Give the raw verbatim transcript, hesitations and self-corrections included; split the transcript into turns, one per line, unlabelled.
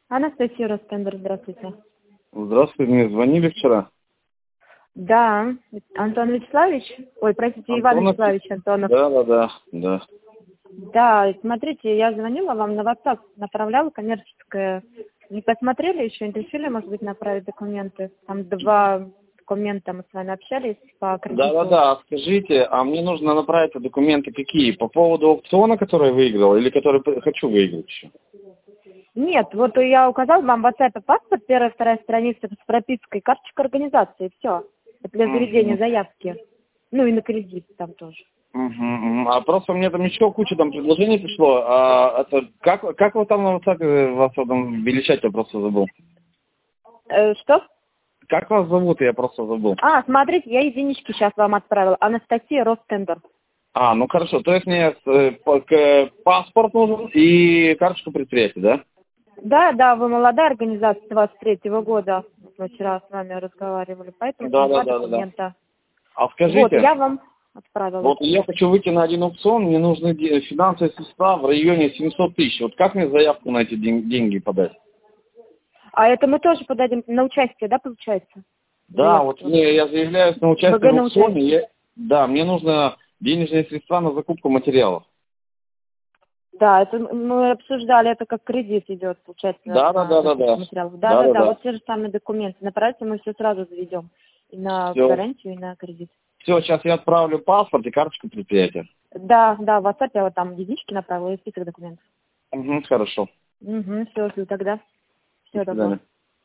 Анастасия Ростендер, здравствуйте.
Здравствуйте, мне звонили вчера.
Да, Антон Вячеславович, ой, простите, Иван
Антонов?
Вячеславович Антонов.
Да, да, да, да.
Да, смотрите, я звонила вам на WhatsApp, направляла коммерческое. Не посмотрели еще, не решили, может быть, направить документы? Там два документа мы с вами общались по кредиту.
Да, да, да. Скажите, а мне нужно направить документы какие? По поводу аукциона, который я выиграл, или который п- хочу выиграть еще?
Нет, вот я указал вам в WhatsApp паспорт, первая, вторая страница с пропиской, карточка организации, все. Это для заведения
Мгм.
заявки. Ну и на кредит там тоже.
Мгм, мгм. А просто мне там еще куча там предложений пришло. А это как, как вы там на WhatsApp э, вас там величать, я просто забыл.
Э, что?
Как вас зовут, я просто забыл.
А, смотрите, я единички сейчас вам отправила. Анастасия Ростендер.
А, ну хорошо, то есть мне э, по- к- паспорт нужен и карточку предприятия, да?
Да, да, вы молодая организация двадцать третьего года. Мы вчера с вами разговаривали, поэтому
Да,
там
да,
два
да, да, да.
документа.
А
Вот,
скажите,
я вам отправила.
вот я хочу выйти на один аукцион, мне нужны де- финансовые средства в районе семьсот тысяч. Вот как мне заявку на эти ден- деньги подать?
А это мы тоже подадим на участие, да, получается?
Да, вот
Заявку.
мне, я заявляюсь на участие
ВГ
в
на
аукционе.
участие.
Я- да, мне нужно денежные средства на закупку материалов.
Да, это мы обсуждали, это как кредит идет, получается,
Да, да,
на
да, да,
закупку
да.
материалов. Да,
Да,
да,
да,
да,
да.
вот те же самые документы. Направьте, мы все сразу заведем. И на
Все.
гарантию, и на кредит.
Все, сейчас я отправлю паспорт и карточку предприятия.
Да, да, в WhatsApp я вот там единички направила и список документов.
Угу, хорошо.
Угу, все, жду тогда.
До
Всего доброго.
свидания.